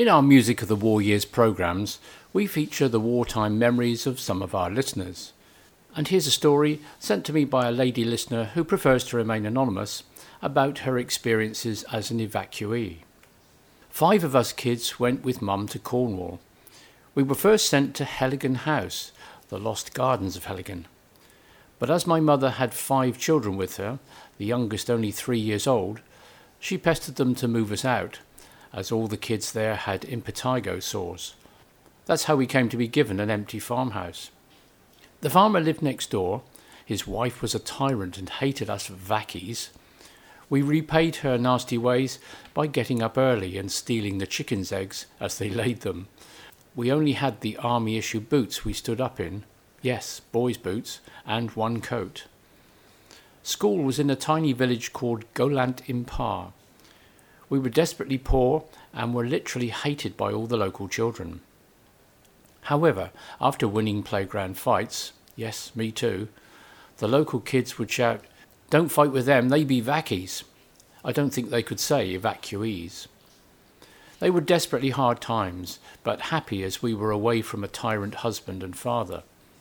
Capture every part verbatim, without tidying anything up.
In our Music of the War Years programmes, we feature the wartime memories of some of our listeners. And here's a story sent to me by a lady listener who prefers to remain anonymous about her experiences as an evacuee. Five of us kids went with Mum to Cornwall. We were first sent to Heligan House, the lost gardens of Heligan. But as my mother had five children with her, the youngest only three years old, she pestered them to move us out, as all the kids there had impetigo sores. That's how we came to be given an empty farmhouse. The farmer lived next door. His wife was a tyrant and hated us vackies. We repaid her nasty ways by getting up early and stealing the chickens' eggs as they laid them. We only had the army-issue boots we stood up in, yes, boys' boots, and one coat. School was in a tiny village called Golant Impar. We were desperately poor and were literally hated by all the local children. However, after winning playground fights, yes, me too, the local kids would shout, "Don't fight with them, they be vackies." I don't think they could say evacuees. They were desperately hard times, but happy as we were away from a tyrant husband and father.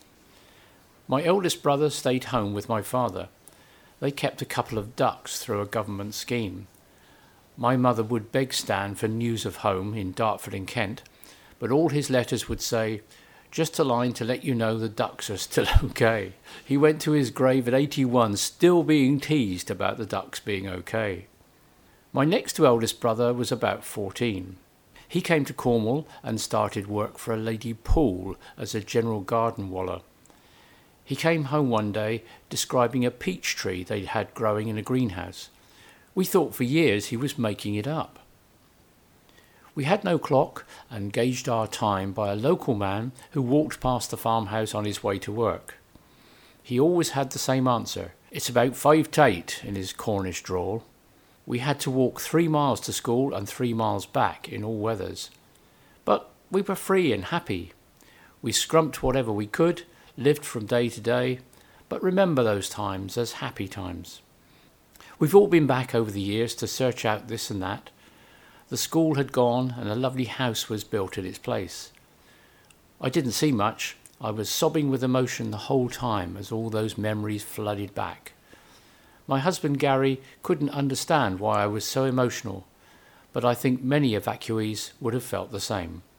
My eldest brother stayed home with my father. They kept a couple of ducks through a government scheme. My mother would beg Stan for news of home in Dartford in Kent, but all his letters would say, "Just a line to let you know the ducks are still okay." He went to his grave at eighty-one still being teased about the ducks being okay. My next to eldest brother was about fourteen. He came to Cornwall and started work for a Lady Poole as a general garden waller. He came home one day describing a peach tree they'd had growing in a greenhouse. We thought for years he was making it up. We had no clock and gauged our time by a local man who walked past the farmhouse on his way to work. He always had the same answer, "It's about five to eight," in his Cornish drawl. We had to walk three miles to school and three miles back in all weathers. But we were free and happy. We scrumped whatever we could, lived from day to day, but remember those times as happy times. We've all been back over the years to search out this and that. The school had gone and a lovely house was built in its place. I didn't see much. I was sobbing with emotion the whole time as all those memories flooded back. My husband Gary couldn't understand why I was so emotional, but I think many evacuees would have felt the same.